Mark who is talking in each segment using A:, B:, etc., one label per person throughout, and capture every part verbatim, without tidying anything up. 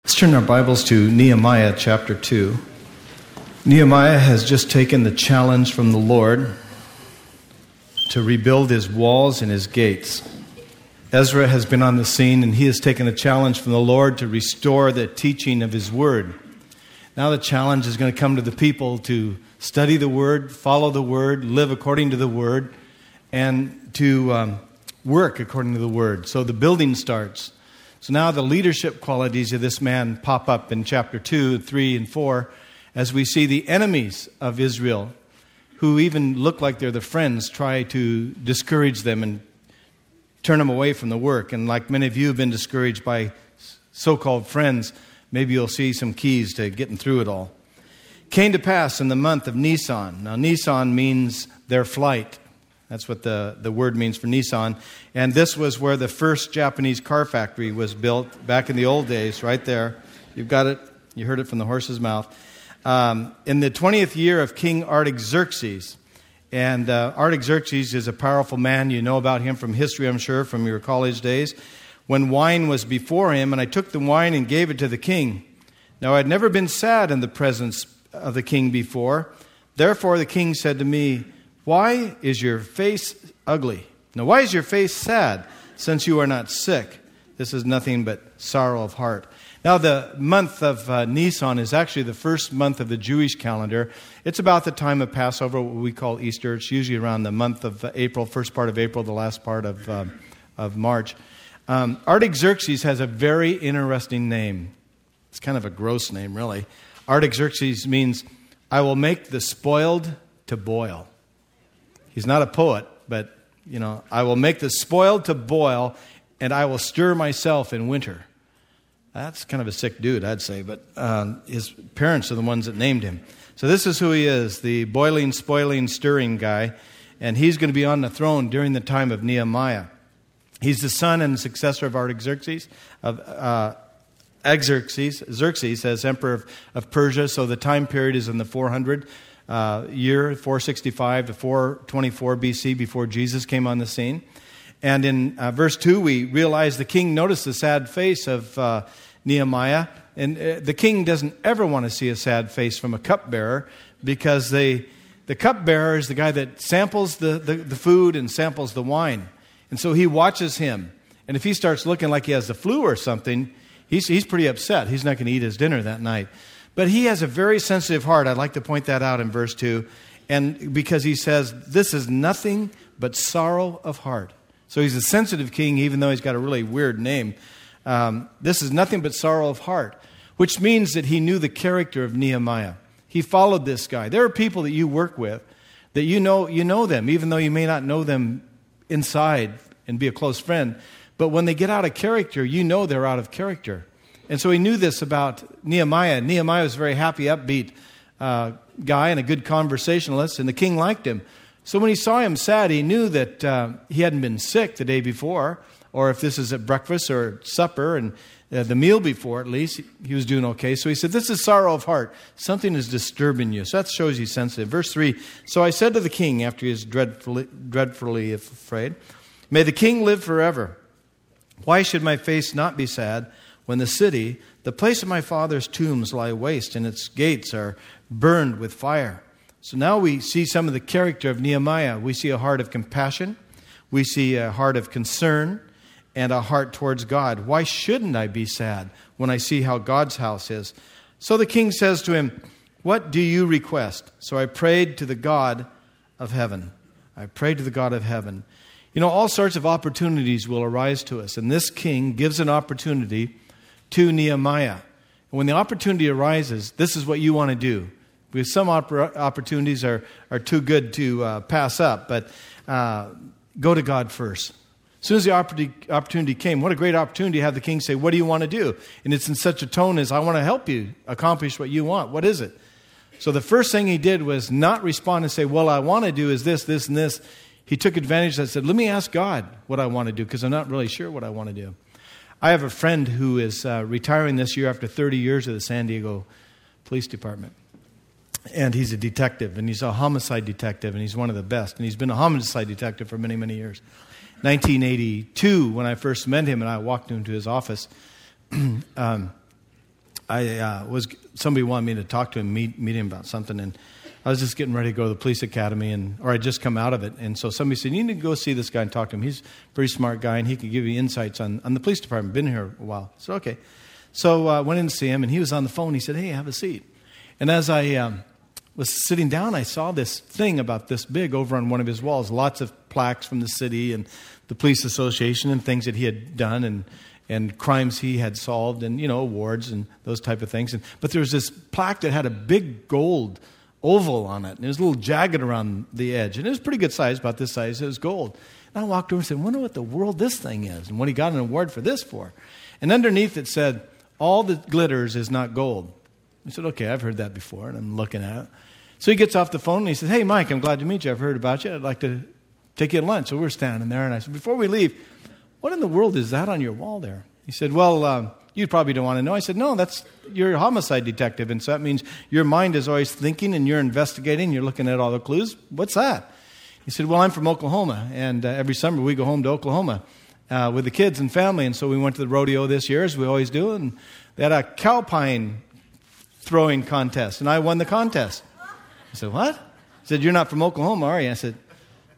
A: Let's turn our Bibles to Nehemiah chapter two. Nehemiah has just taken the challenge from the Lord to rebuild his walls and his gates. Ezra has been on the scene, and he has taken a challenge from the Lord to restore the teaching of his word. Now the challenge is going to come to the people to study the word, follow the word, live according to the word, and to um, work according to the word. So the building starts. So now the leadership qualities of this man pop up in chapter two, three, and four as we see the enemies of Israel, who even look like they're the friends, try to discourage them and turn them away from the work. And like many of you have been discouraged by so-called friends, maybe you'll see some keys to getting through it all. Came to pass in the month of Nisan. Now Nisan means their flight. That's what the, the word means for Nissan. And this was where the first Japanese car factory was built back in the old days, right there. You've got it. You heard it from the horse's mouth. Um, in the twentieth year of King Artaxerxes. And uh, Artaxerxes is a powerful man. You know about him from history, I'm sure, from your college days. When wine was before him, and I took the wine and gave it to the king. Now I had never been sad in the presence of the king before. Therefore the king said to me, "Why is your face ugly? Now, why is your face sad, since you are not sick? This is nothing but sorrow of heart." Now, the month of uh, Nisan is actually the first month of the Jewish calendar. It's about the time of Passover, what we call Easter. It's usually around the month of April, first part of April, the last part of, uh, of March. Um, Artaxerxes has a very interesting name. It's kind of a gross name, really. Artaxerxes means, "I will make the spoiled to boil." He's not a poet, but, you know, "I will make the spoiled to boil, and I will stir myself in winter." That's kind of a sick dude, I'd say, but um, his parents are the ones that named him. So this is who he is, the boiling, spoiling, stirring guy, and he's going to be on the throne during the time of Nehemiah. He's the son and successor of Artaxerxes, of uh, Xerxes, Xerxes as emperor of, of Persia, so the time period is in the four hundred Uh, year, four sixty-five to four twenty-four B C, before Jesus came on the scene. And in uh, verse two, we realize the king noticed the sad face of uh, Nehemiah. And uh, the king doesn't ever want to see a sad face from a cupbearer, because they, the cupbearer is the guy that samples the, the, the food and samples the wine. And so he watches him. And if he starts looking like he has the flu or something, he's, he's pretty upset. He's not going to eat his dinner that night. But he has a very sensitive heart. I'd like to point that out in verse two. And because he says, "This is nothing but sorrow of heart." So he's a sensitive king, even though he's got a really weird name. Um, this is nothing but sorrow of heart, which means that he knew the character of Nehemiah. He followed this guy. There are people that you work with that you know, you know them, even though you may not know them inside and be a close friend. But when they get out of character, you know they're out of character. And so he knew this about Nehemiah. Nehemiah was a very happy, upbeat uh, guy and a good conversationalist, and the king liked him. So when he saw him sad, he knew that uh, he hadn't been sick the day before, or if this is at breakfast or supper, and uh, the meal before at least, he was doing okay. So he said, "This is sorrow of heart. Something is disturbing you." So that shows he's sensitive. Verse three, "So I said to the king," after he was dreadfully, dreadfully afraid, "May the king live forever. Why should my face not be sad, when the city, the place of my father's tombs, lie waste, and its gates are burned with fire?" So now we see some of the character of Nehemiah. We see a heart of compassion. We see a heart of concern and a heart towards God. Why shouldn't I be sad when I see how God's house is? So the king says to him, "What do you request?" So I prayed to the God of heaven. I prayed to the God of heaven. You know, all sorts of opportunities will arise to us, and this king gives an opportunity to Nehemiah. And when the opportunity arises, this is what you want to do. Because some oppor- opportunities are, are too good to uh, pass up, but uh, go to God first. As soon as the opportunity came, what a great opportunity to have the king say, "What do you want to do?" And it's in such a tone as, "I want to help you accomplish what you want. What is it?" So the first thing he did was not respond and say, "Well, I want to do is this, this, and this." He took advantage and said, "Let me ask God what I want to do, because I'm not really sure what I want to do." I have a friend who is uh, retiring this year after thirty years of the San Diego Police Department. And he's a detective, and he's a homicide detective, and he's one of the best. And he's been a homicide detective for many, many years. nineteen eighty-two, when I first met him and I walked into his office, um, I uh, was somebody wanted me to talk to him, meet meet him about something, and I was just getting ready to go to the police academy, and or I'd just come out of it, and so somebody said, "You need to go see this guy and talk to him. He's a pretty smart guy, and he can give you insights on, on the police department. Been here a while." So okay, so I uh, went in to see him, and he was on the phone. He said, "Hey, have a seat." And as I um, was sitting down, I saw this thing about this big over on one of his walls. Lots of plaques from the city and the police association and things that he had done, and and crimes he had solved, and, you know, awards and those type of things. And, but there was this plaque that had a big gold oval on it, and it was a little jagged around the edge. And it was pretty good size, about this size. It was gold. And I walked over and said, wonder what the world this thing is, and what he got an award for this for. And underneath it said, all that glitters is not gold. I said, okay, I've heard that before, and I'm looking at it. So he gets off the phone, and he says, hey, Mike, I'm glad to meet you. I've heard about you. I'd like to take you to lunch. So we're standing there, and I said, before we leave, what in the world is that on your wall there? He said, well, um, you probably don't want to know. I said, no, that's you're a homicide detective, and so that means your mind is always thinking, and you're investigating, you're looking at all the clues. What's that? He said, well, I'm from Oklahoma, and uh, every summer we go home to Oklahoma uh, with the kids and family, and so we went to the rodeo this year, as we always do, and they had a cow pine throwing contest, and I won the contest. I said, what? He said, you're not from Oklahoma, are you? I said,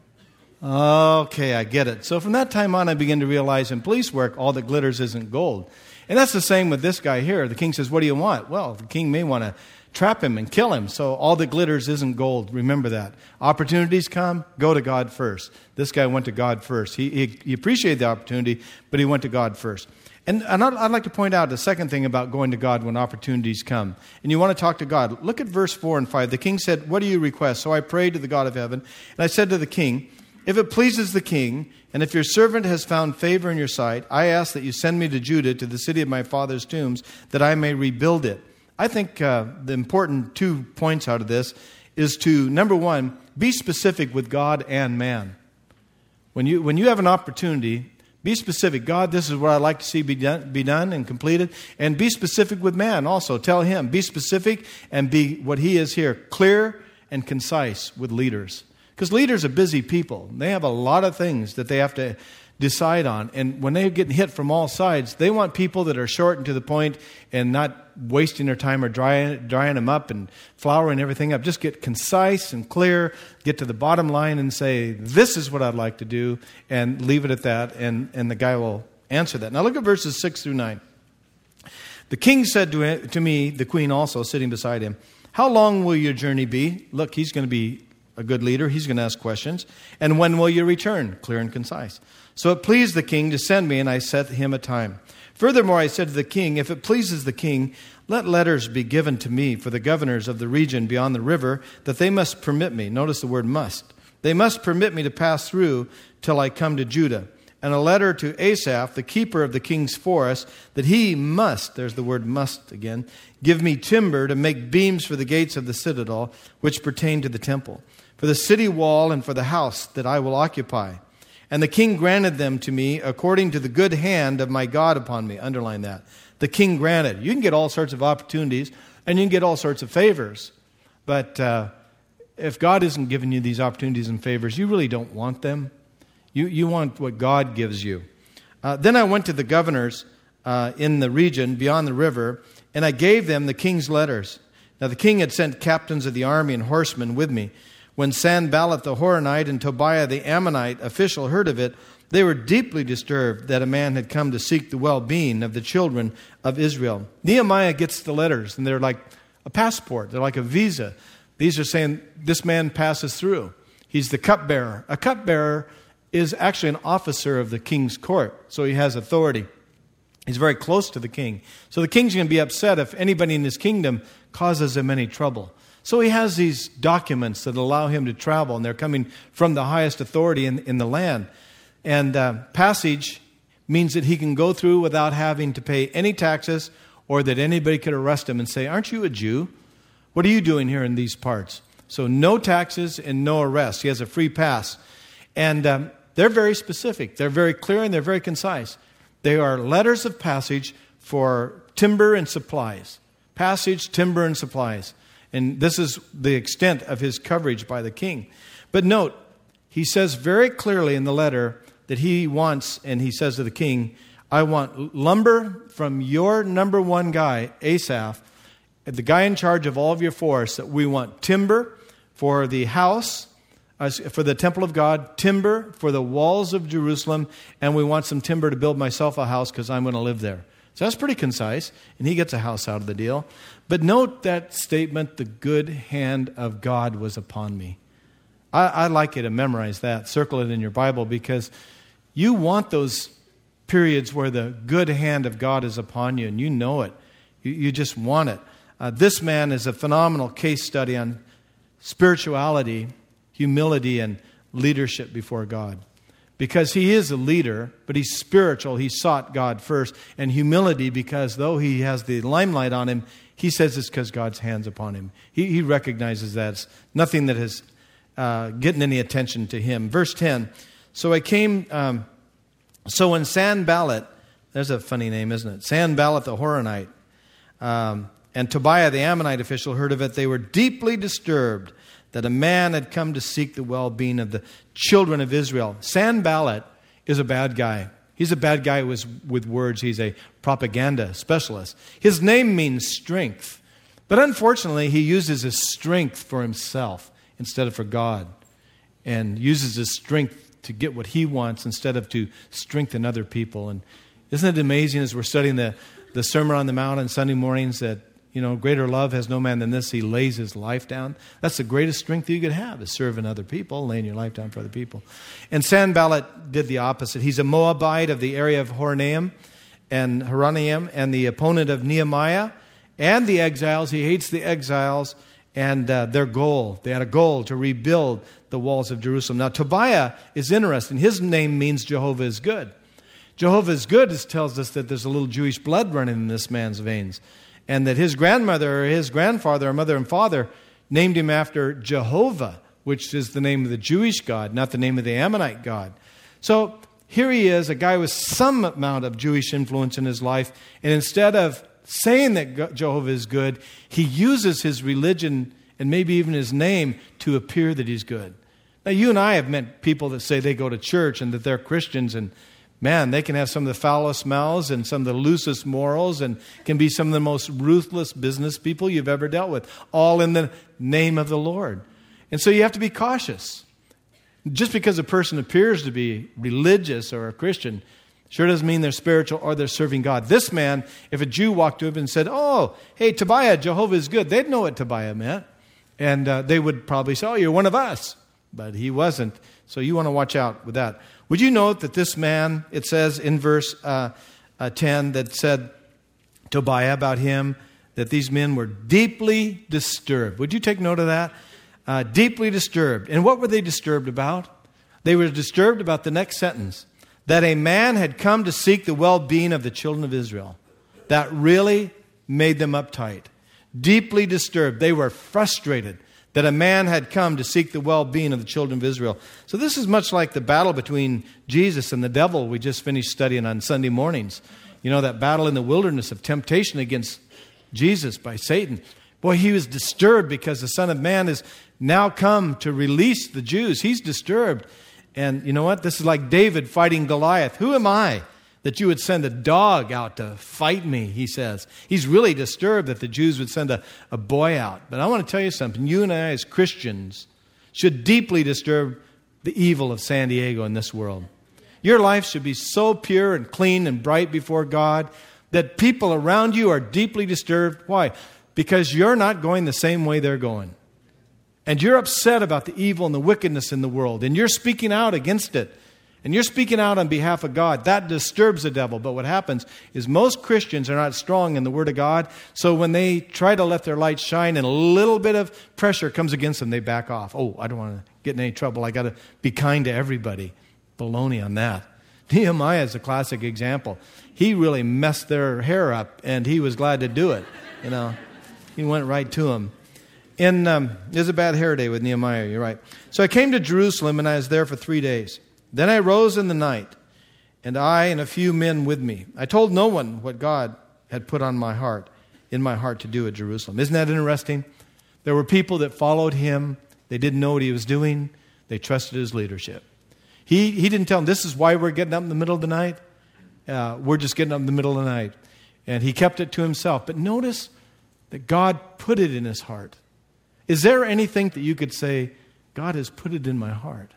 A: okay, I get it. So from that time on, I began to realize in police work, all that glitters isn't gold. And that's the same with this guy here. The king says, what do you want? Well, the king may want to trap him and kill him. So all that glitters isn't gold. Remember that. Opportunities come, go to God first. This guy went to God first. He, he, he appreciated the opportunity, but he went to God first. And, and I'd, I'd like to point out the second thing about going to God when opportunities come. And you want to talk to God. Look at verse four and five. The king said, what do you request? So I prayed to the God of heaven, and I said to the king, if it pleases the king, and if your servant has found favor in your sight, I ask that you send me to Judah, to the city of my father's tombs, that I may rebuild it. I think uh, the important two points out of this is to, number one, be specific with God and man. When you when you have an opportunity, be specific. God, this is what I'd like to see be done, be done and completed. And be specific with man also. Tell him, be specific and be what he is here, clear and concise with leaders. Because leaders are busy people. They have a lot of things that they have to decide on. And when they're getting hit from all sides, they want people that are short and to the point and not wasting their time or drying, drying them up and flouring everything up. Just get concise and clear, get to the bottom line and say, this is what I'd like to do, and leave it at that, and, and the guy will answer that. Now look at verses six through nine. The king said to, to me, the queen also, sitting beside him, how long will your journey be? Look, he's going to be a good leader. He's going to ask questions. And when will you return? Clear and concise. So it pleased the king to send me, and I set him a time. Furthermore, I said to the king, if it pleases the king, let letters be given to me for the governors of the region beyond the river, that they must permit me. Notice the word must. They must permit me to pass through till I come to Judah. And a letter to Asaph, the keeper of the king's forest, that he must, there's the word must again, give me timber to make beams for the gates of the citadel, which pertain to the temple, for the city wall and for the house that I will occupy. And the king granted them to me according to the good hand of my God upon me. Underline that. The king granted. You can get all sorts of opportunities, and you can get all sorts of favors. But uh, if God isn't giving you these opportunities and favors, you really don't want them. You, you want what God gives you. Uh, then I went to the governors uh, in the region beyond the river, and I gave them the king's letters. Now the king had sent captains of the army and horsemen with me. When Sanballat the Horonite and Tobiah the Ammonite official heard of it, they were deeply disturbed that a man had come to seek the well-being of the children of Israel. Nehemiah gets the letters, and they're like a passport. They're like a visa. These are saying this man passes through. He's the cupbearer. A cupbearer is actually an officer of the king's court, so he has authority. He's very close to the king. So the king's going to be upset if anybody in his kingdom causes him any trouble. So he has these documents that allow him to travel, and they're coming from the highest authority in, in the land. And uh, passage means that he can go through without having to pay any taxes, or that anybody could arrest him and say, aren't you a Jew? What are you doing here in these parts? So no taxes and no arrest. He has a free pass. And um, they're very specific. They're very clear and they're very concise. They are letters of passage for timber and supplies. Passage, timber, and supplies. And this is the extent of his coverage by the king. But note, he says very clearly in the letter that he wants, and he says to the king, I want lumber from your number one guy, Asaph, the guy in charge of all of your forests. That we want timber for the house, uh, for the temple of God, timber for the walls of Jerusalem, and we want some timber to build myself a house because I'm going to live there. So that's pretty concise, and he gets a house out of the deal. But note that statement, the good hand of God was upon me. I, I like you to memorize that, circle it in your Bible, because you want those periods where the good hand of God is upon you, and you know it. You, you just want it. Uh, this man is a phenomenal case study on spirituality, humility, and leadership before God. Because he is a leader, but he's spiritual. He sought God first. And humility, because though he has the limelight on him, he says it's because God's hand's upon him. He, he recognizes that. It's nothing that is uh, getting any attention to him. Verse ten. So I came, um, so when Sanballat, there's a funny name, isn't it? Sanballat the Horonite, um, and Tobiah the Ammonite official heard of it, they were deeply disturbed that a man had come to seek the well-being of the children of Israel. Sanballat is a bad guy. He's a bad guy with, with words. He's a propaganda specialist. His name means strength. But unfortunately, he uses his strength for himself instead of for God. And uses his strength to get what he wants instead of to strengthen other people. And isn't it amazing as we're studying the, the Sermon on the Mount on Sunday mornings that, you know, greater love has no man than this. He lays his life down. That's the greatest strength you could have, is serving other people, laying your life down for other people. And Sanballat did the opposite. He's a Moabite of the area of Horonaim and Horonaim and the opponent of Nehemiah and the exiles. He hates the exiles and uh, their goal. They had a goal to rebuild the walls of Jerusalem. Now, Tobiah is interesting. His name means Jehovah is good. Jehovah is good tells us that there's a little Jewish blood running in this man's veins. And that his grandmother or his grandfather or mother and father named him after Jehovah, which is the name of the Jewish God, not the name of the Ammonite God. So here he is, a guy with some amount of Jewish influence in his life. And instead of saying that Jehovah is good, he uses his religion and maybe even his name to appear that he's good. Now, you and I have met people that say they go to church and that they're Christians, and man, they can have some of the foulest mouths and some of the loosest morals and can be some of the most ruthless business people you've ever dealt with, all in the name of the Lord. And so you have to be cautious. Just because a person appears to be religious or a Christian sure doesn't mean they're spiritual or they're serving God. This man, if a Jew walked to him and said, oh, hey, Tobiah, Jehovah is good, they'd know what Tobiah meant. And uh, they would probably say, oh, you're one of us. But he wasn't. So you want to watch out with that. Would you note that this man, it says in verse uh, uh, ten, that said Tobiah about him, that these men were deeply disturbed. Would you take note of that? Uh, deeply disturbed. And what were they disturbed about? They were disturbed about the next sentence, that a man had come to seek the well-being of the children of Israel. That really made them uptight. Deeply disturbed. They were frustrated that a man had come to seek the well-being of the children of Israel. So this is much like the battle between Jesus and the devil we just finished studying on Sunday mornings. You know, that battle in the wilderness of temptation against Jesus by Satan. Boy, he was disturbed because the Son of Man has now come to release the Jews. He's disturbed. And you know what? This is like David fighting Goliath. Who am I that you would send a dog out to fight me, he says. He's really disturbed that the Jews would send a, a boy out. But I want to tell you something. You and I as Christians should deeply disturb the evil of San Diego in this world. Your life should be so pure and clean and bright before God that people around you are deeply disturbed. Why? Because you're not going the same way they're going. And you're upset about the evil and the wickedness in the world. And you're speaking out against it. And you're speaking out on behalf of God. That disturbs the devil. But what happens is most Christians are not strong in the Word of God. So when they try to let their light shine and a little bit of pressure comes against them, they back off. Oh, I don't want to get in any trouble. I got to be kind to everybody. Baloney on that. Nehemiah is a classic example. He really messed their hair up, and he was glad to do it. You know, he went right to them. In um, it was a bad hair day with Nehemiah. You're right. So I came to Jerusalem, and I was there for three days. Then I rose in the night, and I and a few men with me. I told no one what God had put on my heart, in my heart to do at Jerusalem. Isn't that interesting? There were people that followed him. They didn't know what he was doing. They trusted his leadership. He he didn't tell them, this is why we're getting up in the middle of the night. Uh, we're just getting up in the middle of the night. And he kept it to himself. But notice that God put it in his heart. Is there anything that you could say, God has put it in my heart?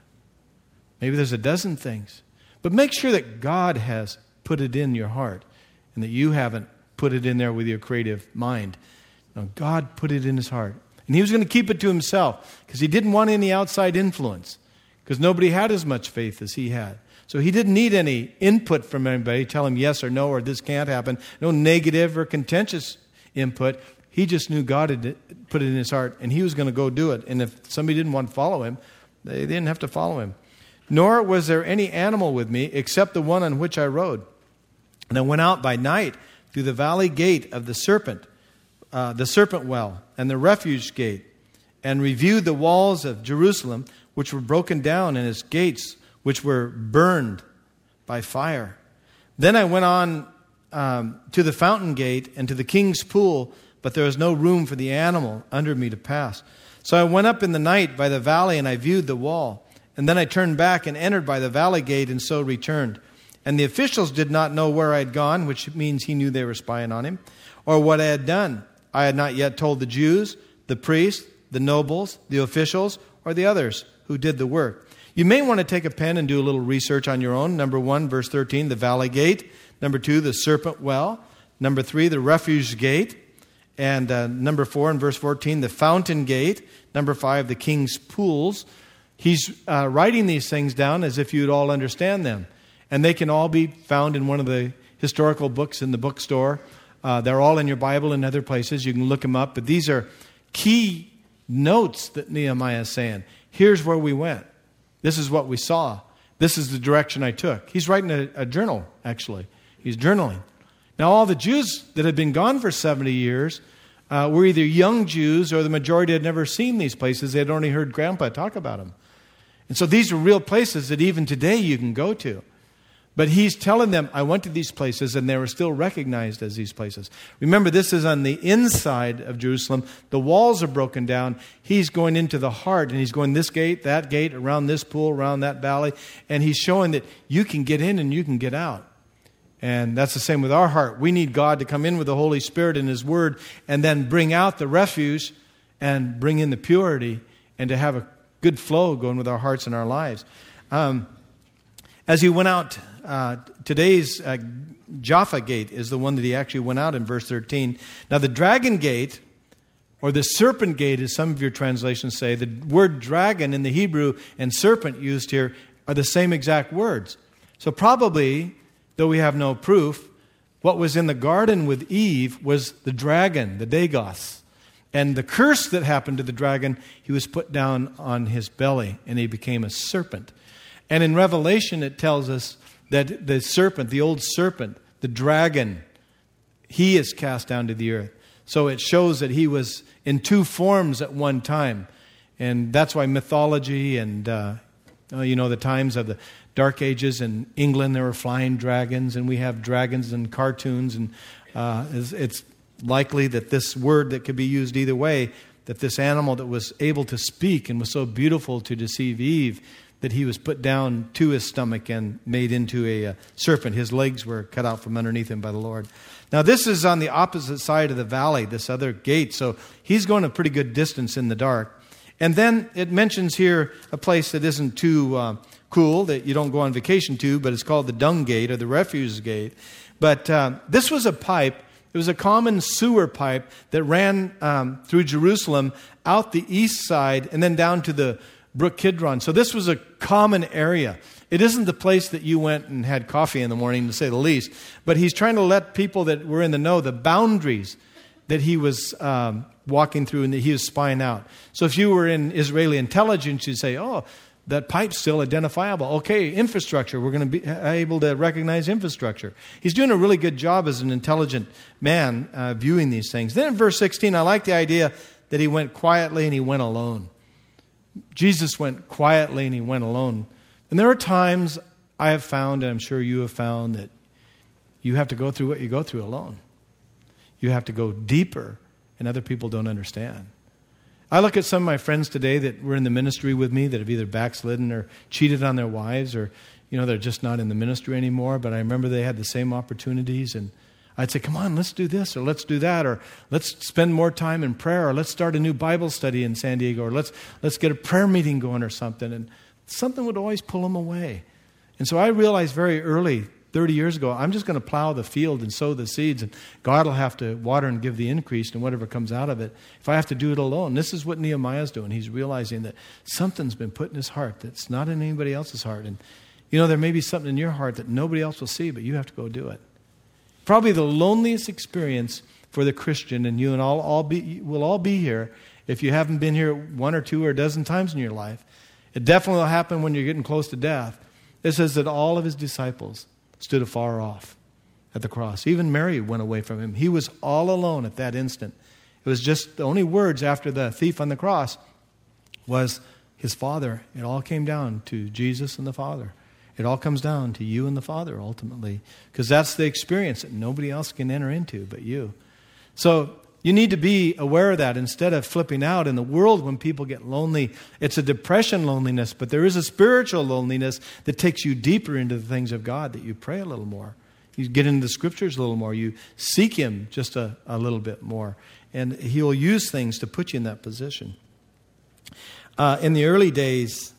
A: Maybe there's a dozen things. But make sure that God has put it in your heart and that you haven't put it in there with your creative mind. No, God put it in his heart. And he was going to keep it to himself because he didn't want any outside influence because nobody had as much faith as he had. So he didn't need any input from anybody, tell him yes or no or this can't happen. No negative or contentious input. He just knew God had put it in his heart and he was going to go do it. And if somebody didn't want to follow him, they didn't have to follow him. Nor was there any animal with me except the one on which I rode. And I went out by night through the valley gate of the serpent, uh, the serpent well, and the refuge gate, and reviewed the walls of Jerusalem, which were broken down, and its gates, which were burned by fire. Then I went on um, to the fountain gate and to the king's pool, but there was no room for the animal under me to pass. So I went up in the night by the valley, and I viewed the wall. And then I turned back and entered by the valley gate and so returned. And the officials did not know where I had gone, which means he knew they were spying on him, or what I had done. I had not yet told the Jews, the priests, the nobles, the officials, or the others who did the work. You may want to take a pen and do a little research on your own. Number one, verse thirteen, the valley gate. Number two, the serpent well. Number three, the refuge gate. And uh, number four, in verse fourteen, the fountain gate. Number five, the king's pools. He's uh, writing these things down as if you'd all understand them. And they can all be found in one of the historical books in the bookstore. Uh, they're all in your Bible and other places. You can look them up. But these are key notes that Nehemiah is saying. Here's where we went. This is what we saw. This is the direction I took. He's writing a, a journal, actually. He's journaling. Now, all the Jews that had been gone for seventy years uh, were either young Jews or the majority had never seen these places. They had only heard Grandpa talk about them. And so these are real places that even today you can go to. But he's telling them, I went to these places and they were still recognized as these places. Remember, this is on the inside of Jerusalem. The walls are broken down. He's going into the heart and he's going this gate, that gate, around this pool, around that valley. And he's showing that you can get in and you can get out. And that's the same with our heart. We need God to come in with the Holy Spirit and his word and then bring out the refuge and bring in the purity and to have a good flow going with our hearts and our lives. Um, as he went out, uh, today's uh, Jaffa gate is the one that he actually went out in verse thirteen. Now the dragon gate, or the serpent gate, as some of your translations say, the word dragon in the Hebrew and serpent used here are the same exact words. So probably, though we have no proof, what was in the garden with Eve was the dragon, the Dagon. And the curse that happened to the dragon, he was put down on his belly and he became a serpent. And in Revelation it tells us that the serpent, the old serpent, the dragon, he is cast down to the earth. So it shows that he was in two forms at one time. And that's why mythology and, uh, you know, the times of the Dark Ages in England, there were flying dragons, and we have dragons in cartoons. And uh, it's, it's likely that this word that could be used either way, that this animal that was able to speak and was so beautiful to deceive Eve, that he was put down to his stomach and made into a, a serpent. His legs were cut out from underneath him by the Lord. Now this is on the opposite side of the valley, this other gate. So he's going a pretty good distance in the dark. And then it mentions here a place that isn't too uh, cool, that you don't go on vacation to, but it's called the dung gate or the refuse gate. But uh, this was a pipe. It was a common sewer pipe that ran um, through Jerusalem out the east side and then down to the Brook Kidron. So this was a common area. It isn't the place that you went and had coffee in the morning, to say the least. But he's trying to let people that were in the know the boundaries that he was um, walking through and that he was spying out. So if you were in Israeli intelligence, you'd say, oh, that pipe's still identifiable. Okay, infrastructure. We're going to be able to recognize infrastructure. He's doing a really good job as an intelligent man uh, viewing these things. Then in verse sixteen, I like the idea that he went quietly and he went alone. Jesus went quietly and he went alone. And there are times I have found, and I'm sure you have found, that you have to go through what you go through alone. You have to go deeper, and other people don't understand. I look at some of my friends today that were in the ministry with me that have either backslidden or cheated on their wives, or you know, they're just not in the ministry anymore, but I remember they had the same opportunities, and I'd say, come on, let's do this, or let's do that, or let's spend more time in prayer, or let's start a new Bible study in San Diego, or let's let's get a prayer meeting going or something. And something would always pull them away. And so I realized very early, thirty years ago, I'm just going to plow the field and sow the seeds, and God will have to water and give the increase and whatever comes out of it. If I have to do it alone, this is what Nehemiah's doing. He's realizing that something's been put in his heart that's not in anybody else's heart. And, you know, there may be something in your heart that nobody else will see, but you have to go do it. Probably the loneliest experience for the Christian, and you and all, all be, will all be here if you haven't been here one or two or a dozen times in your life. It definitely will happen when you're getting close to death. It says that all of his disciples stood afar off at the cross. Even Mary went away from him. He was all alone at that instant. It was just the only words after the thief on the cross was his Father. It all came down to Jesus and the Father. It all comes down to you and the Father ultimately, because that's the experience that nobody else can enter into but you. So you need to be aware of that instead of flipping out. In the world, when people get lonely, it's a depression loneliness, but there is a spiritual loneliness that takes you deeper into the things of God, that you pray a little more. You get into the Scriptures a little more. You seek Him just a, a little bit more. And He'll use things to put you in that position. Uh, in the early days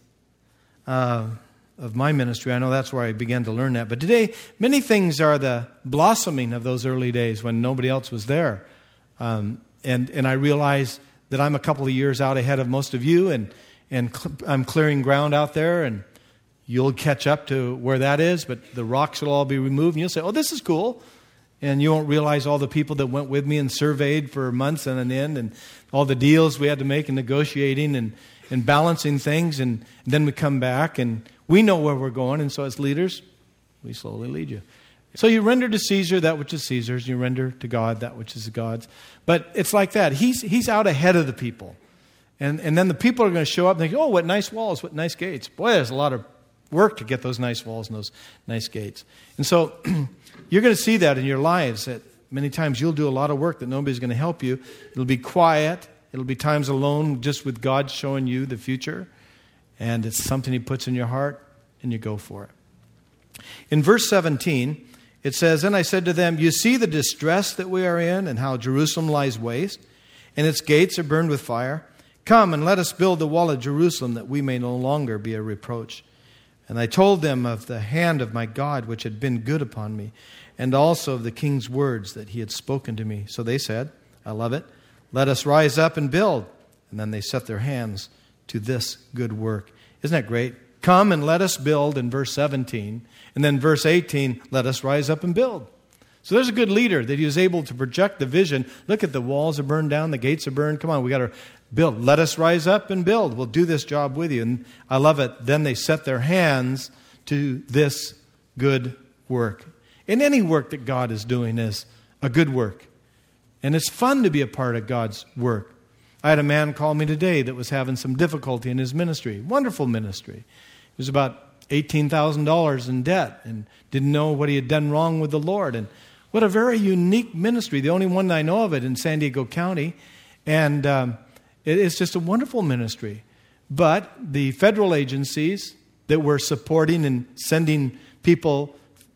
A: uh, of my ministry, I know that's where I began to learn that. But today, many things are the blossoming of those early days when nobody else was there. Um, and, and I realize that I'm a couple of years out ahead of most of you, and, and cl- I'm clearing ground out there, and you'll catch up to where that is, but the rocks will all be removed, and you'll say, oh, this is cool. And you won't realize all the people that went with me and surveyed for months on an end, and all the deals we had to make and negotiating and, and balancing things, and, and then we come back, and we know where we're going, and so as leaders, we slowly lead you. So you render to Caesar that which is Caesar's, you render to God that which is God's. But it's like that. He's he's out ahead of the people. And and then the people are going to show up and think, oh, what nice walls, what nice gates. Boy, there's a lot of work to get those nice walls and those nice gates. And so you're going to see that in your lives, that many times you'll do a lot of work that nobody's going to help you. It'll be quiet. It'll be times alone just with God showing you the future. And it's something He puts in your heart, and you go for it. In verse seventeen, it says, and I said to them, you see the distress that we are in, and how Jerusalem lies waste, and its gates are burned with fire. Come and let us build the wall of Jerusalem, that we may no longer be a reproach. And I told them of the hand of my God, which had been good upon me, and also of the king's words that he had spoken to me. So they said, I love it, let us rise up and build. And then they set their hands to this good work. Isn't that great? Come and let us build in verse seventeen. And then verse eighteen, let us rise up and build. So there's a good leader that he was able to project the vision. Look at the walls are burned down, the gates are burned. Come on, we got to build. Let us rise up and build. We'll do this job with you. And I love it. Then they set their hands to this good work. And any work that God is doing is a good work. And it's fun to be a part of God's work. I had a man call me today that was having some difficulty in his ministry. Wonderful ministry. It was about eighteen thousand dollars in debt and didn't know what he had done wrong with the Lord. And what a very unique ministry, the only one I know of it in San Diego County. And um, it, it's just a wonderful ministry. But the federal agencies that were supporting and sending people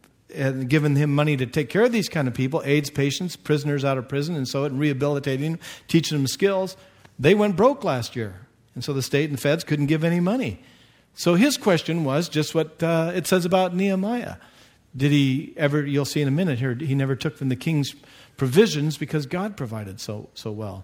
A: and giving him money to take care of these kind of people, AIDS patients, prisoners out of prison, and so and rehabilitating them, teaching them skills, they went broke last year. And so the state and the feds couldn't give any money. So his question was just what uh, it says about Nehemiah. Did he ever, you'll see in a minute here, he never took from the king's provisions because God provided so so well.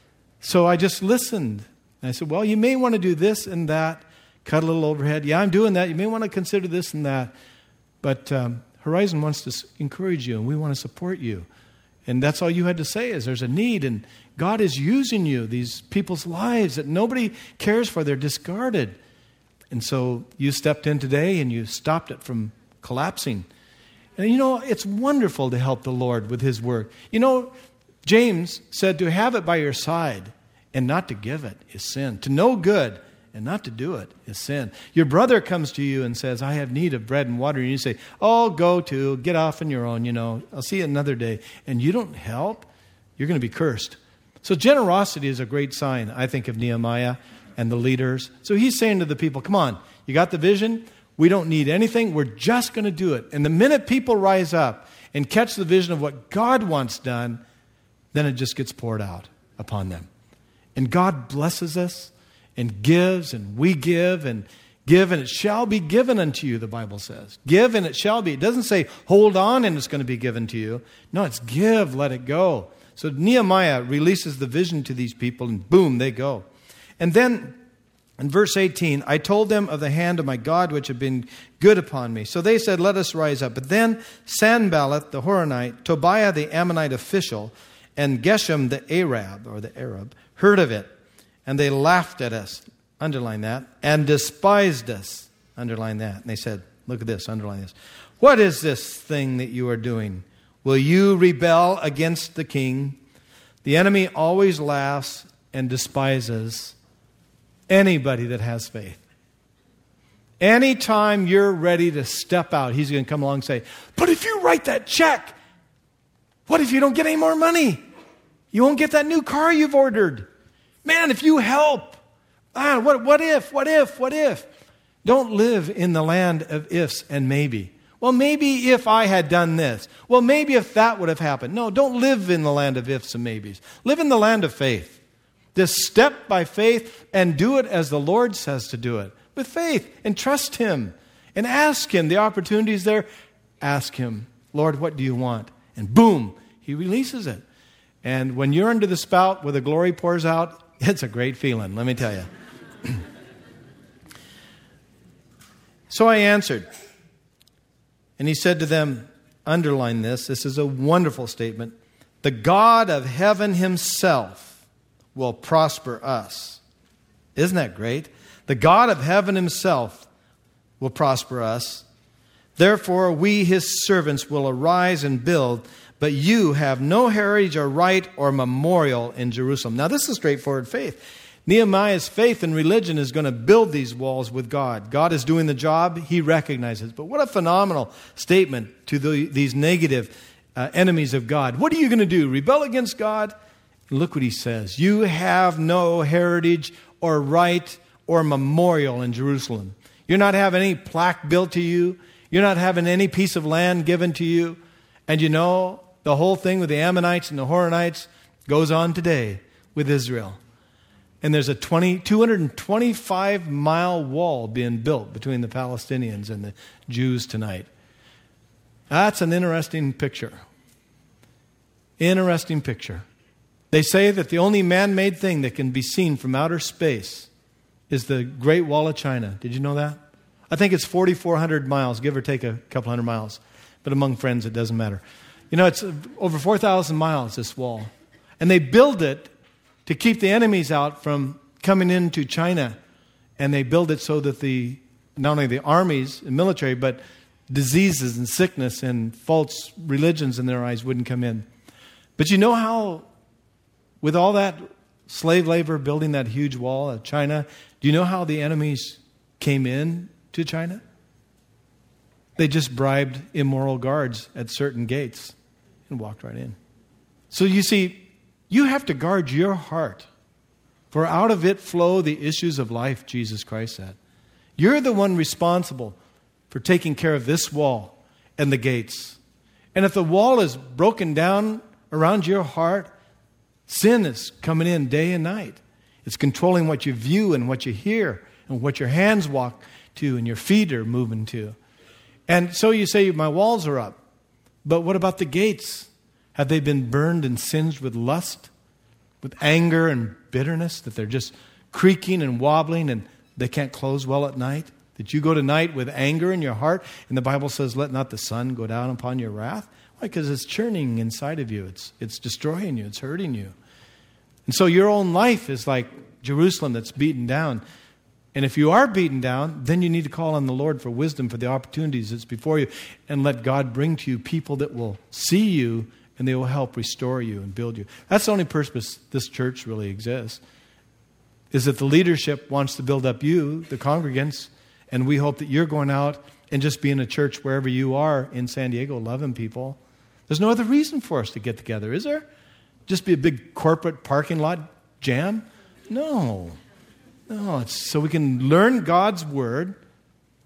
A: So I just listened. And I said, well, you may want to do this and that, cut a little overhead. Yeah, I'm doing that. You may want to consider this and that. But um, Horizon wants to encourage you, and we want to support you. And that's all you had to say is there's a need, and God is using you, these people's lives that nobody cares for. They're discarded. And so you stepped in today and you stopped it from collapsing. And you know, it's wonderful to help the Lord with His work. You know, James said to have it by your side and not to give it is sin. To know good and not to do it is sin. Your brother comes to you and says, I have need of bread and water. And you say, oh, go to, get off on your own, you know, I'll see you another day. And you don't help, you're going to be cursed. So generosity is a great sign, I think, of Nehemiah and the leaders. So he's saying to the people, come on, you got the vision? We don't need anything. We're just going to do it. And the minute people rise up and catch the vision of what God wants done, then it just gets poured out upon them. And God blesses us and gives, and we give, and give, and it shall be given unto you, the Bible says. Give, and it shall be. It doesn't say, hold on, and it's going to be given to you. No, it's give, let it go. So Nehemiah releases the vision to these people, and boom, they go. And then, in verse eighteen, I told them of the hand of my God which had been good upon me. So they said, let us rise up. But then Sanballat the Horonite, Tobiah the Ammonite official, and Geshem the Arab, or the Arab, heard of it. And they laughed at us, underline that, and despised us, underline that. And they said, look at this, underline this. What is this thing that you are doing? Will you rebel against the king? The enemy always laughs and despises anybody that has faith. Anytime you're ready to step out, he's going to come along and say, but if you write that check, what if you don't get any more money? You won't get that new car you've ordered. Man, if you help, ah, what, what if, what if, what if? Don't live in the land of ifs and maybe. Well, maybe if I had done this. Well, maybe if that would have happened. No, don't live in the land of ifs and maybes. Live in the land of faith. Just step by faith and do it as the Lord says to do it. With faith, and trust Him. And ask Him. The opportunity's there. Ask Him, Lord, what do you want? And boom, He releases it. And when you're under the spout where the glory pours out, it's a great feeling, let me tell you. So I answered. And he said to them, underline this, this is a wonderful statement. The God of heaven Himself will prosper us. Isn't that great? The God of heaven Himself will prosper us. Therefore, we His servants will arise and build, but you have no heritage or right or memorial in Jerusalem. Now, this is straightforward faith. Nehemiah's faith and religion is going to build these walls with God. God is doing the job. He recognizes. But what a phenomenal statement to the, these negative uh, enemies of God. What are you going to do? Rebel against God? Look what he says. You have no heritage or right or memorial in Jerusalem. You're not having any plaque built to you. You're not having any piece of land given to you. And you know, the whole thing with the Ammonites and the Horonites goes on today with Israel. And there's a twenty, two hundred twenty-five mile wall being built between the Palestinians and the Jews tonight. That's an interesting picture. Interesting picture. They say that the only man-made thing that can be seen from outer space is the Great Wall of China. Did you know that? I think it's forty-four hundred miles, give or take a couple hundred miles. But among friends, it doesn't matter. You know, it's over four thousand miles, this wall. And they build it to keep the enemies out from coming into China. And they build it so that the not only the armies and military, but diseases and sickness and false religions in their eyes wouldn't come in. But you know how, with all that slave labor building that huge wall of China, do you know how the enemies came in to China? They just bribed immoral guards at certain gates and walked right in. So you see, you have to guard your heart, for out of it flow the issues of life, Jesus Christ said. You're the one responsible for taking care of this wall and the gates. And if the wall is broken down around your heart, sin is coming in day and night. It's controlling what you view and what you hear and what your hands walk to and your feet are moving to. And so you say, my walls are up. But what about the gates? Have they been burned and singed with lust, with anger and bitterness, that they're just creaking and wobbling and they can't close well at night? That you go to night with anger in your heart, and the Bible says, let not the sun go down upon your wrath? Why? Because it's churning inside of you. It's, it's destroying you. It's hurting you. And so your own life is like Jerusalem that's beaten down. And if you are beaten down, then you need to call on the Lord for wisdom for the opportunities that's before you, and let God bring to you people that will see you and they will help restore you and build you. That's the only purpose this church really exists, is that the leadership wants to build up you, the congregants, and we hope that you're going out and just being a church wherever you are in San Diego, loving people. There's no other reason for us to get together, is there? Just be a big corporate parking lot jam? No. No, it's so we can learn God's Word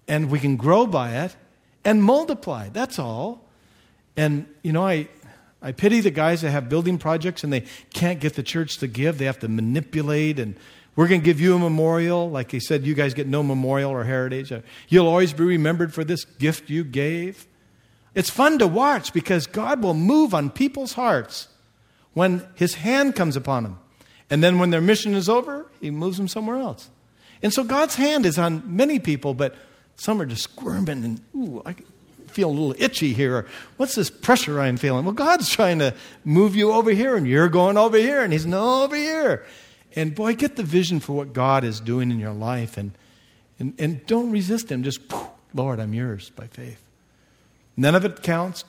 A: and we can grow by it and multiply. That's all. And, you know, I I pity the guys that have building projects and they can't get the church to give. They have to manipulate, and we're going to give you a memorial. Like he said, you guys get no memorial or heritage. You'll always be remembered for this gift you gave. It's fun to watch because God will move on people's hearts when his hand comes upon them. And then when their mission is over, he moves them somewhere else. And so God's hand is on many people, but some are just squirming and, ooh, I feel a little itchy here. Or, what's this pressure I'm feeling? Well, God's trying to move you over here, and you're going over here, and he's no over here. And boy, get the vision for what God is doing in your life, and and, and don't resist him. Just, Lord, I'm yours by faith. None of it counts.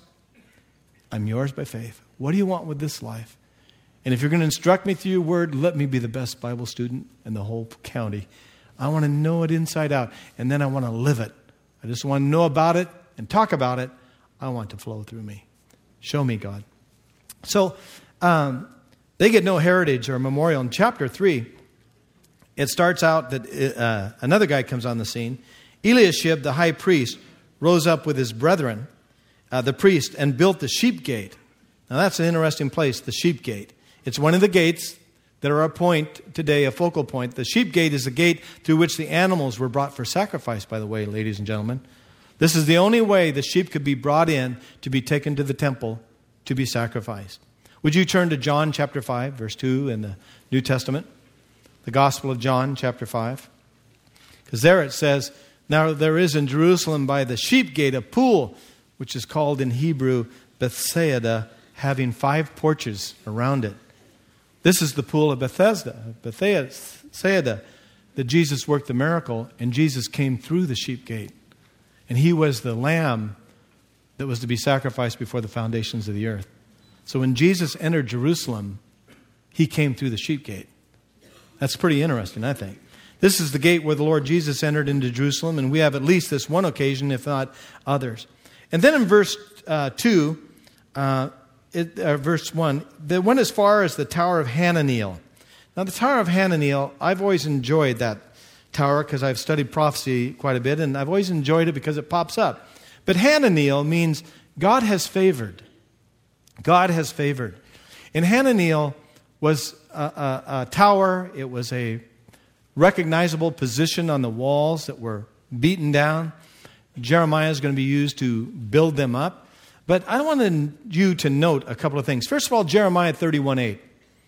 A: I'm yours by faith. What do you want with this life? And if you're going to instruct me through your word, let me be the best Bible student in the whole county. I want to know it inside out, and then I want to live it. I just want to know about it and talk about it. I want to flow through me. Show me, God. So um, they get no heritage or memorial. In chapter three, it starts out that uh, another guy comes on the scene. Eliashib, the high priest, rose up with his brethren, uh, the priest, and built the sheep gate. Now that's an interesting place, the sheep gate. It's one of the gates that are a point today, a focal point. The sheep gate is the gate through which the animals were brought for sacrifice, by the way, ladies and gentlemen. This is the only way the sheep could be brought in to be taken to the temple to be sacrificed. Would you turn to John chapter five, verse two in the New Testament? The Gospel of John chapter five. Because there it says, now there is in Jerusalem by the sheep gate a pool, which is called in Hebrew Bethsaida, having five porches around it. This is the pool of Bethesda, Bethsaida, that Jesus worked the miracle, and Jesus came through the sheep gate. And he was the lamb that was to be sacrificed before the foundations of the earth. So when Jesus entered Jerusalem, he came through the sheep gate. That's pretty interesting, I think. This is the gate where the Lord Jesus entered into Jerusalem, and we have at least this one occasion, if not others. And then in verse uh, two, uh, it, uh, verse one, they went as far as the Tower of Hananiel. Now the Tower of Hananiel, I've always enjoyed that tower because I've studied prophecy quite a bit, and I've always enjoyed it because it pops up. But Hananiel means God has favored. God has favored. And Hananiel was a, a, a tower. It was a recognizable position on the walls that were beaten down. Jeremiah is going to be used to build them up. But I wanted you to note a couple of things. First of all, Jeremiah thirty-one eight.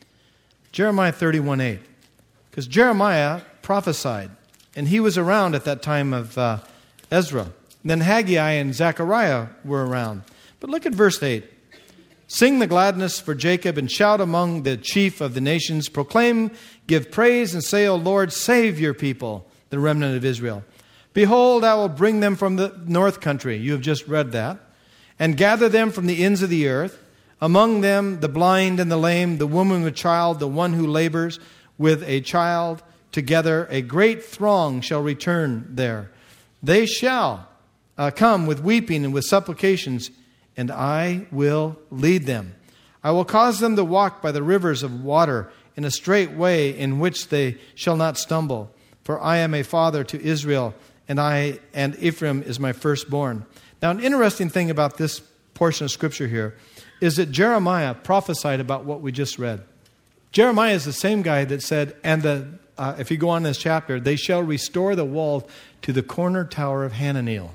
A: Jeremiah thirty-one eight. Because Jeremiah prophesied, and he was around at that time of uh, Ezra. And then Haggai and Zechariah were around. But look at verse eight. Sing the gladness for Jacob and shout among the chief of the nations. Proclaim, give praise, and say, O Lord, save your people, the remnant of Israel. Behold, I will bring them from the north country. You have just read that. And gather them from the ends of the earth. Among them, the blind and the lame, the woman with child, the one who labors with a child. Together, a great throng shall return there. They shall uh, come with weeping and with supplications, and I will lead them. I will cause them to walk by the rivers of water in a straight way in which they shall not stumble. For I am a father to Israel, and I and Ephraim is my firstborn. Now, an interesting thing about this portion of Scripture here is that Jeremiah prophesied about what we just read. Jeremiah is the same guy that said, and the uh, if you go on this chapter, they shall restore the wall to the corner tower of Hananiel.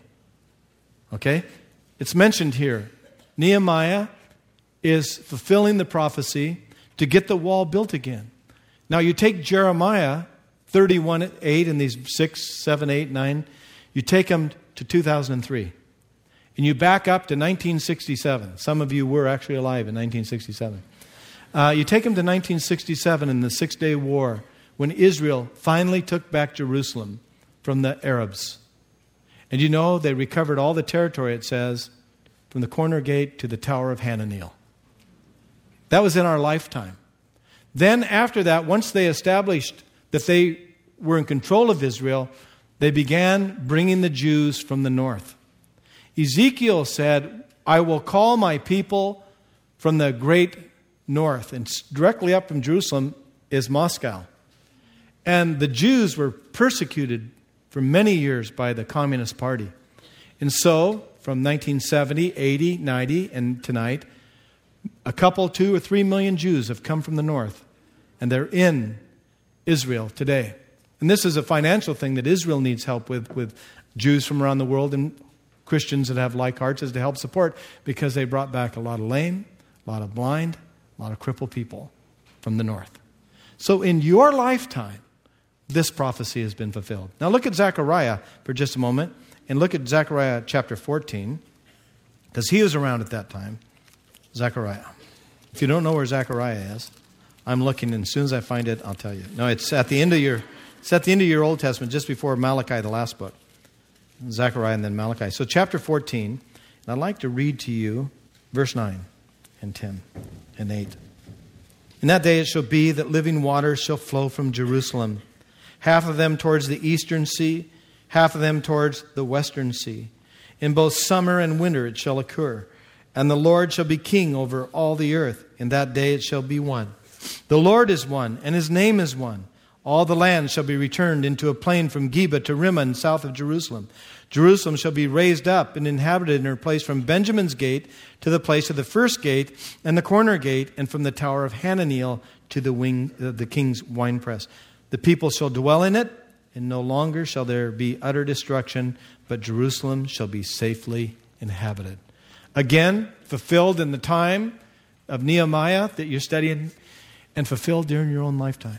A: Okay? It's mentioned here. Nehemiah is fulfilling the prophecy to get the wall built again. Now, you take Jeremiah thirty-one eight and these six, seven, eight, nine, you take them to two thousand three. And you back up to nineteen sixty-seven. Some of you were actually alive in nineteen sixty-seven. Uh, you take them to nineteen sixty-seven in the Six-Day War, when Israel finally took back Jerusalem from the Arabs. And you know, they recovered all the territory, it says, from the corner gate to the Tower of Hananiel. That was in our lifetime. Then after that, once they established that they were in control of Israel, they began bringing the Jews from the north. Ezekiel said, I will call my people from the great north. And directly up from Jerusalem is Moscow. And the Jews were persecuted for many years by the Communist Party. And so, from nineteen seventy, eighty, ninety, and tonight, a couple, two or three million Jews have come from the north, and they're in Israel today. And this is a financial thing that Israel needs help with, with Jews from around the world and Christians that have like hearts is to help support, because they brought back a lot of lame, a lot of blind, a lot of crippled people from the north. So in your lifetime, this prophecy has been fulfilled. Now look at Zechariah for just a moment, and look at Zechariah chapter fourteen, because he was around at that time. Zechariah. If you don't know where Zechariah is, I'm looking, and as soon as I find it, I'll tell you. No, it's at the end of your it's at the end of your Old Testament, just before Malachi, the last book. Zechariah and then Malachi. So chapter fourteen, and I'd like to read to you verse nine and ten and eight. In that day it shall be that living waters shall flow from Jerusalem, half of them towards the eastern sea, half of them towards the western sea. In both summer and winter it shall occur. And the Lord shall be king over all the earth. In that day it shall be one. The Lord is one, and his name is one. All the land shall be returned into a plain from Geba to Rimmon, south of Jerusalem. Jerusalem shall be raised up and inhabited in her place from Benjamin's gate to the place of the first gate and the corner gate, and from the tower of Hananeel to the wing, uh, the king's winepress. The people shall dwell in it, and no longer shall there be utter destruction, but Jerusalem shall be safely inhabited. Again, fulfilled in the time of Nehemiah that you're studying, and fulfilled during your own lifetime.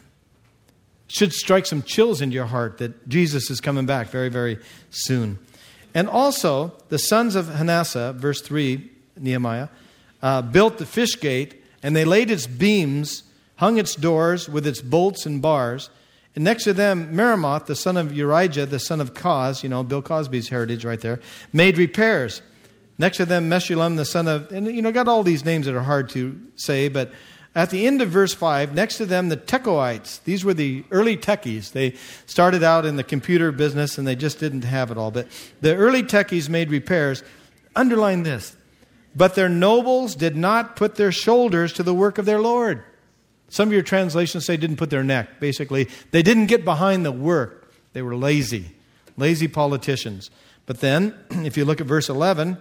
A: Should strike some chills into your heart that Jesus is coming back very, very soon. And also, the sons of Manasseh, verse three, Nehemiah, uh, built the fish gate, and they laid its beams, hung its doors with its bolts and bars. And next to them, Meremoth, the son of Urijah, the son of Koz, you know, Bill Cosby's heritage right there, made repairs. Next to them, Meshullam, the son of, and you know, got all these names that are hard to say, but at the end of verse five, next to them, the Tekoites. These were the early techies. They started out in the computer business and they just didn't have it all. But the early techies made repairs. Underline this. But their nobles did not put their shoulders to the work of their Lord. Some of your translations say didn't put their neck. Basically, they didn't get behind the work. They were lazy. Lazy politicians. But then, if you look at verse eleven,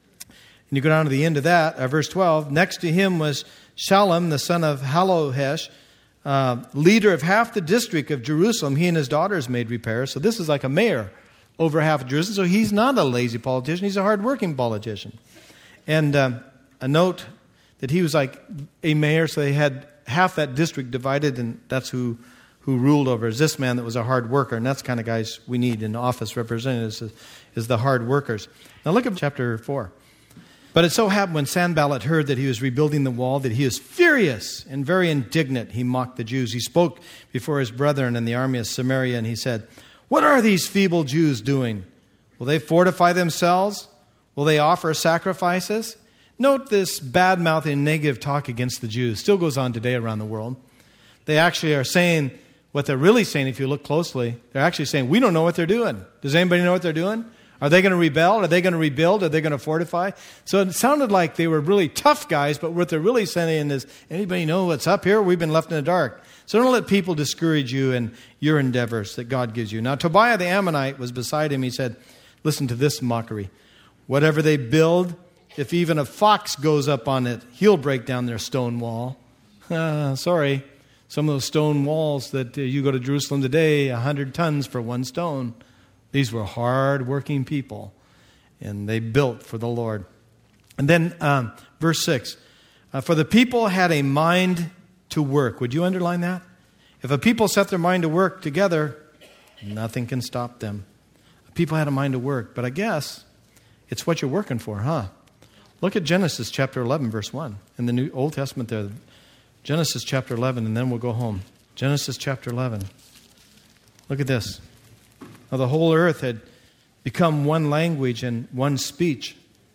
A: and you go down to the end of that, uh, verse twelve, next to him was Shallum, the son of Halohesh, uh, leader of half the district of Jerusalem. He and his daughters made repairs. So this is like a mayor over half of Jerusalem. So he's not a lazy politician. He's a hard-working politician. And um, a note that he was like a mayor, so they had half that district divided, and that's who, who ruled over. Is this man that was a hard worker. And that's the kind of guys we need in office representatives, is, is the hard workers. Now look at chapter four. But it so happened when Sanballat heard that he was rebuilding the wall that he was furious and very indignant. He mocked the Jews. He spoke before his brethren in the army of Samaria, and he said, "What are these feeble Jews doing? Will they fortify themselves? Will they offer sacrifices?" Note this bad-mouthing negative talk against the Jews. Still goes on today around the world. They actually are saying what they're really saying, if you look closely. They're actually saying, we don't know what they're doing. Does anybody know what they're doing? Are they going to rebel? Are they going to rebuild? Are they going to fortify? So it sounded like they were really tough guys, but what they're really saying is, anybody know what's up here? We've been left in the dark. So don't let people discourage you in your endeavors that God gives you. Now, Tobiah the Ammonite was beside him. He said, listen to this mockery. Whatever they build, if even a fox goes up on it, he'll break down their stone wall. Uh, sorry. Some of those stone walls that uh, you go to Jerusalem today, one hundred tons for one stone. These were hard-working people, and they built for the Lord. And then um, verse six, uh, for the people had a mind to work. Would you underline that? If a people set their mind to work together, nothing can stop them. People had a mind to work, but I guess it's what you're working for, huh? Look at Genesis chapter eleven, verse one, in the New Old Testament there. Genesis chapter eleven, and then we'll go home. Genesis chapter eleven. Look at this. Now, the whole earth had become one language and one speech.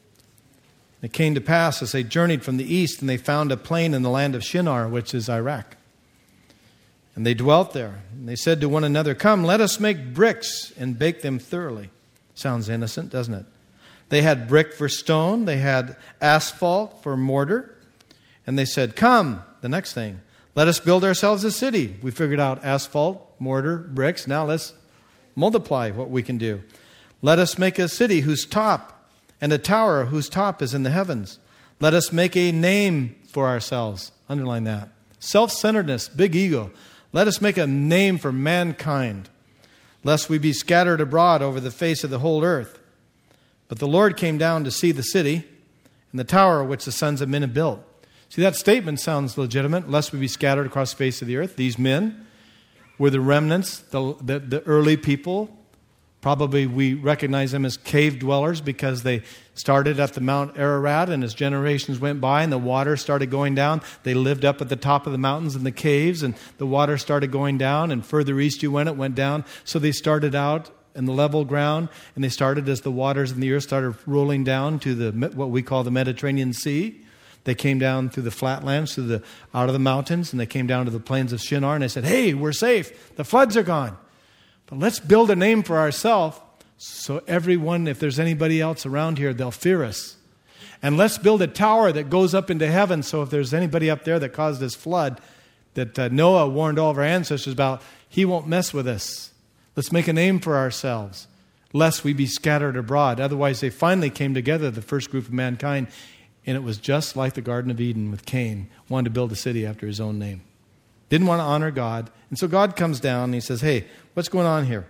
A: It came to pass as they journeyed from the east, and they found a plain in the land of Shinar, which is Iraq. And they dwelt there. And they said to one another, come, let us make bricks and bake them thoroughly. Sounds innocent, doesn't it? They had brick for stone. They had asphalt for mortar. And they said, come, the next thing, let us build ourselves a city. We figured out asphalt, mortar, bricks. Now let's multiply what we can do. Let us make a city whose top and a tower whose top is in the heavens. Let us make a name for ourselves. Underline that. Self-centeredness, big ego. Let us make a name for mankind, lest we be scattered abroad over the face of the whole earth. But the Lord came down to see the city and the tower which the sons of men have built. See, that statement sounds legitimate, lest we be scattered across the face of the earth. These men were the remnants, the, the, the early people. Probably we recognize them as cave dwellers because they started at the Mount Ararat, and as generations went by and the water started going down, they lived up at the top of the mountains in the caves, and the water started going down, and further east you went, it went down. So they started out in the level ground, and they started as the waters in the earth started rolling down to the what we call the Mediterranean Sea. They came down through the flatlands, through the out of the mountains, and they came down to the plains of Shinar, and they said, hey, we're safe. The floods are gone. But let's build a name for ourselves so everyone, if there's anybody else around here, they'll fear us. And let's build a tower that goes up into heaven so if there's anybody up there that caused this flood that uh, Noah warned all of our ancestors about, he won't mess with us. Let's make a name for ourselves, lest we be scattered abroad. Otherwise, they finally came together, the first group of mankind, and it was just like the Garden of Eden with Cain, wanted to build a city after his own name. Didn't want to honor God. And so God comes down and he says, hey, what's going on here?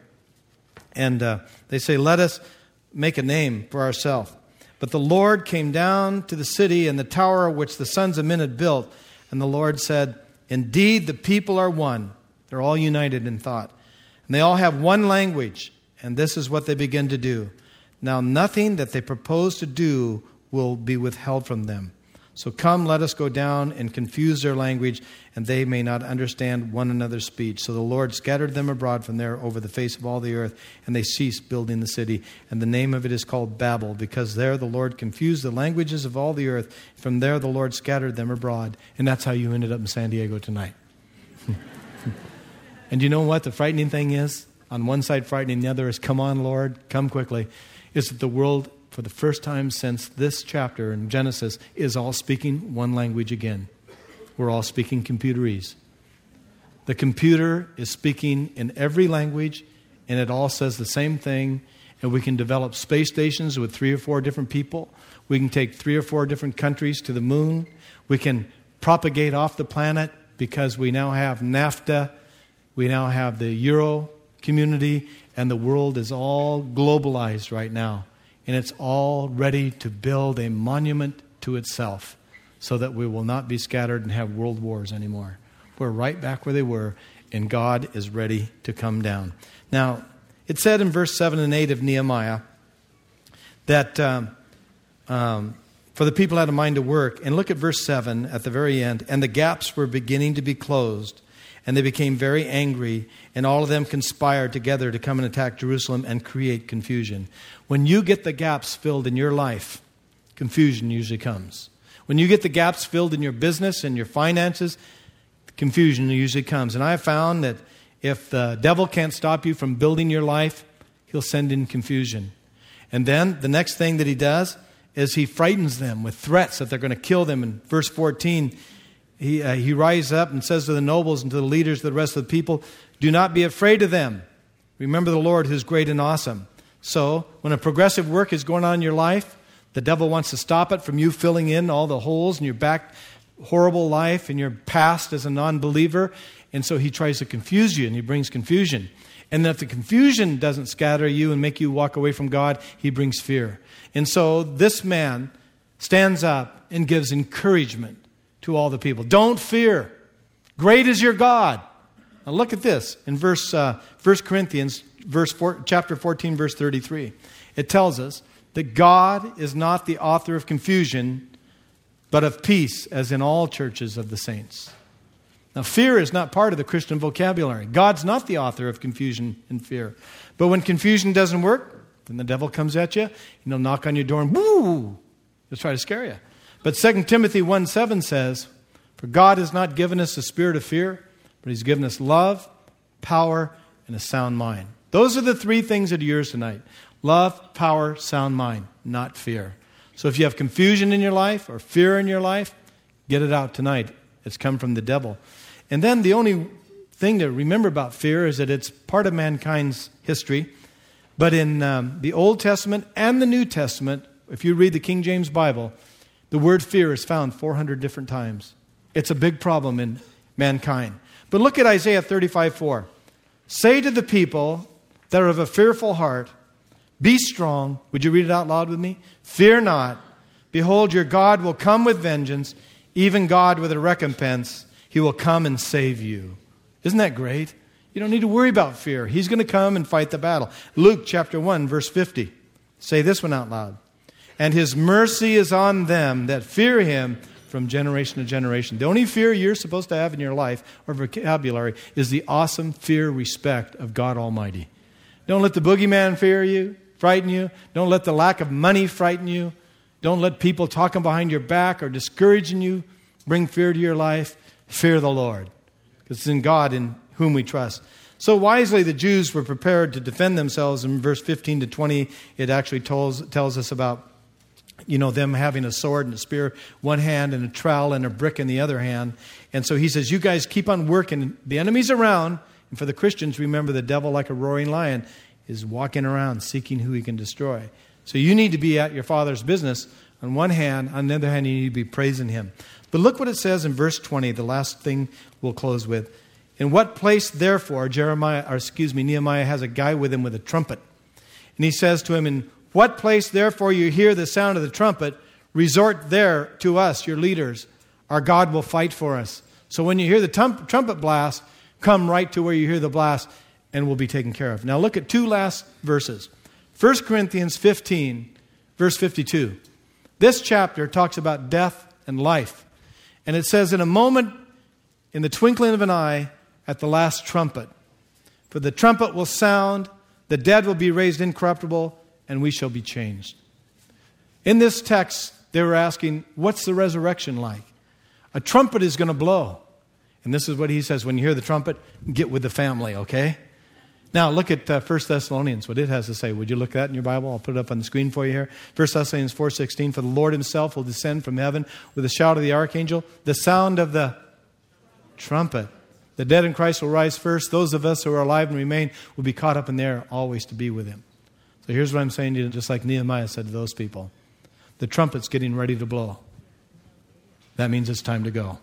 A: And uh, they say, let us make a name for ourselves. But the Lord came down to the city and the tower which the sons of men had built. And the Lord said, indeed, the people are one. They're all united in thought. And they all have one language. And this is what they begin to do. Now, nothing that they propose to do will be withheld from them. So come, let us go down and confuse their language, and they may not understand one another's speech. So the Lord scattered them abroad from there over the face of all the earth, and they ceased building the city. And the name of it is called Babel, because there the Lord confused the languages of all the earth. From there the Lord scattered them abroad. And that's how you ended up in San Diego tonight. And you know what the frightening thing is? On one side frightening, the other is, come on, Lord, come quickly. Is that the world, for the first time since this chapter in Genesis, is all speaking one language again. We're all speaking computerese. The computer is speaking in every language, and it all says the same thing. And we can develop space stations with three or four different people. We can take three or four different countries to the moon. We can propagate off the planet because we now have NAFTA. We now have the Euro community, and the world is all globalized right now. And it's all ready to build a monument to itself so that we will not be scattered and have world wars anymore. We're right back where they were, and God is ready to come down. Now, it said in verse seven and eight of Nehemiah that um, um, for the people had a mind to work. And look at verse seven at the very end. And the gaps were beginning to be closed, and they became very angry, and all of them conspired together to come and attack Jerusalem and create confusion. When you get the gaps filled in your life, confusion usually comes. When you get the gaps filled in your business and your finances, confusion usually comes. And I have found that if the devil can't stop you from building your life, he'll send in confusion. And then the next thing that he does is he frightens them with threats that they're going to kill them. In verse fourteen, He, uh, he rises up and says to the nobles and to the leaders, to the rest of the people, do not be afraid of them. Remember the Lord who's great and awesome. So when a progressive work is going on in your life, the devil wants to stop it from you filling in all the holes in your back horrible life and your past as a non-believer. And so he tries to confuse you, and he brings confusion. And if the confusion doesn't scatter you and make you walk away from God, he brings fear. And so this man stands up and gives encouragement to all the people. Don't fear. Great is your God. Now look at this in verse uh, First Corinthians, verse four, chapter fourteen, verse thirty-three. It tells us that God is not the author of confusion, but of peace, as in all churches of the saints. Now, fear is not part of the Christian vocabulary. God's not the author of confusion and fear. But when confusion doesn't work, then the devil comes at you, and he'll knock on your door and woo, he'll try to scare you. But Second Timothy one seven says, for God has not given us a spirit of fear, but he's given us love, power, and a sound mind. Those are the three things that are yours tonight. Love, power, sound mind, not fear. So if you have confusion in your life or fear in your life, get it out tonight. It's come from the devil. And then the only thing to remember about fear is that it's part of mankind's history. But in um, the Old Testament and the New Testament, if you read the King James Bible, the word fear is found four hundred different times. It's a big problem in mankind. But look at Isaiah thirty-five four. Say to the people that are of a fearful heart, be strong. Would you read it out loud with me? Fear not. Behold, your God will come with vengeance, even God with a recompense. He will come and save you. Isn't that great? You don't need to worry about fear. He's going to come and fight the battle. Luke chapter one, verse fifty. Say this one out loud. And his mercy is on them that fear him from generation to generation. The only fear you're supposed to have in your life or vocabulary is the awesome fear, respect of God Almighty. Don't let the boogeyman fear you, frighten you. Don't let the lack of money frighten you. Don't let people talking behind your back or discouraging you bring fear to your life. Fear the Lord, because it's in God in whom we trust. So wisely the Jews were prepared to defend themselves. In verse fifteen to twenty, it actually tells, tells us about, you know, them having a sword and a spear, one hand, and a trowel and a brick in the other hand. And so he says, you guys keep on working. The enemy's around. And for the Christians, remember, the devil, like a roaring lion, is walking around seeking who he can destroy. So you need to be at your Father's business on one hand. On the other hand, you need to be praising him. But look what it says in verse twenty, the last thing we'll close with. In what place, therefore, Jeremiah, or excuse me, Nehemiah has a guy with him with a trumpet. And he says to him, in what place, therefore, you hear the sound of the trumpet, resort there to us, your leaders. Our God will fight for us. So when you hear the tum- trumpet blast, come right to where you hear the blast, and we'll be taken care of. Now look at two last verses. First Corinthians fifteen, verse fifty-two. This chapter talks about death and life. And it says, in a moment, in the twinkling of an eye, at the last trumpet. For the trumpet will sound, the dead will be raised incorruptible, and we shall be changed. In this text, they were asking, what's the resurrection like? A trumpet is going to blow. And this is what he says, when you hear the trumpet, get with the family, okay? Now, look at uh, First Thessalonians, what it has to say. Would you look at that in your Bible? I'll put it up on the screen for you here. First Thessalonians four sixteen, for the Lord himself will descend from heaven with a shout of the archangel, the sound of the trumpet. The dead in Christ will rise first. Those of us who are alive and remain will be caught up in the air, always to be with him. So here's what I'm saying to you, just like Nehemiah said to those people. The trumpet's getting ready to blow. That means it's time to go.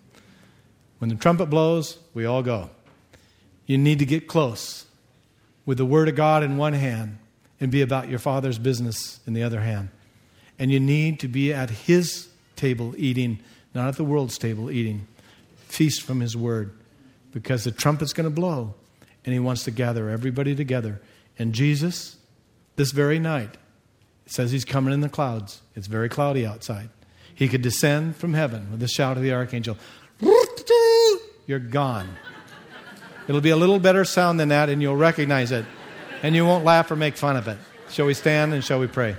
A: When the trumpet blows, we all go. You need to get close with the Word of God in one hand and be about your Father's business in the other hand. And you need to be at His table eating, not at the world's table eating. Feast from His Word. Because the trumpet's going to blow, and He wants to gather everybody together. And Jesus, this very night, it says He's coming in the clouds. It's very cloudy outside. He could descend from heaven with the shout of the archangel. You're gone. It'll be a little better sound than that, and you'll recognize it. And you won't laugh or make fun of it. Shall we stand and shall we pray?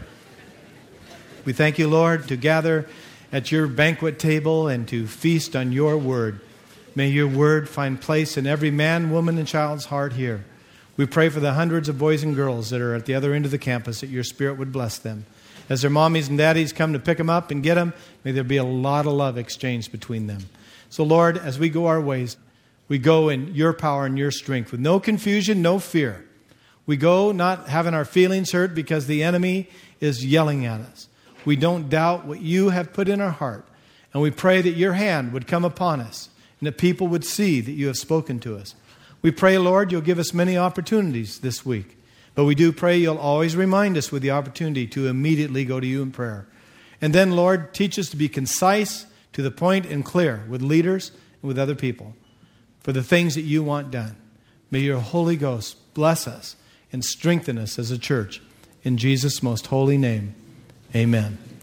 A: We thank you, Lord, to gather at your banquet table and to feast on your word. May your word find place in every man, woman, and child's heart here. We pray for the hundreds of boys and girls that are at the other end of the campus, that your Spirit would bless them. As their mommies and daddies come to pick them up and get them, may there be a lot of love exchanged between them. So, Lord, as we go our ways, we go in your power and your strength with no confusion, no fear. We go not having our feelings hurt because the enemy is yelling at us. We don't doubt what you have put in our heart. And we pray that your hand would come upon us and that people would see that you have spoken to us. We pray, Lord, you'll give us many opportunities this week. But we do pray you'll always remind us with the opportunity to immediately go to you in prayer. And then, Lord, teach us to be concise, to the point, and clear with leaders and with other people for the things that you want done. May your Holy Ghost bless us and strengthen us as a church. In Jesus' most holy name, amen.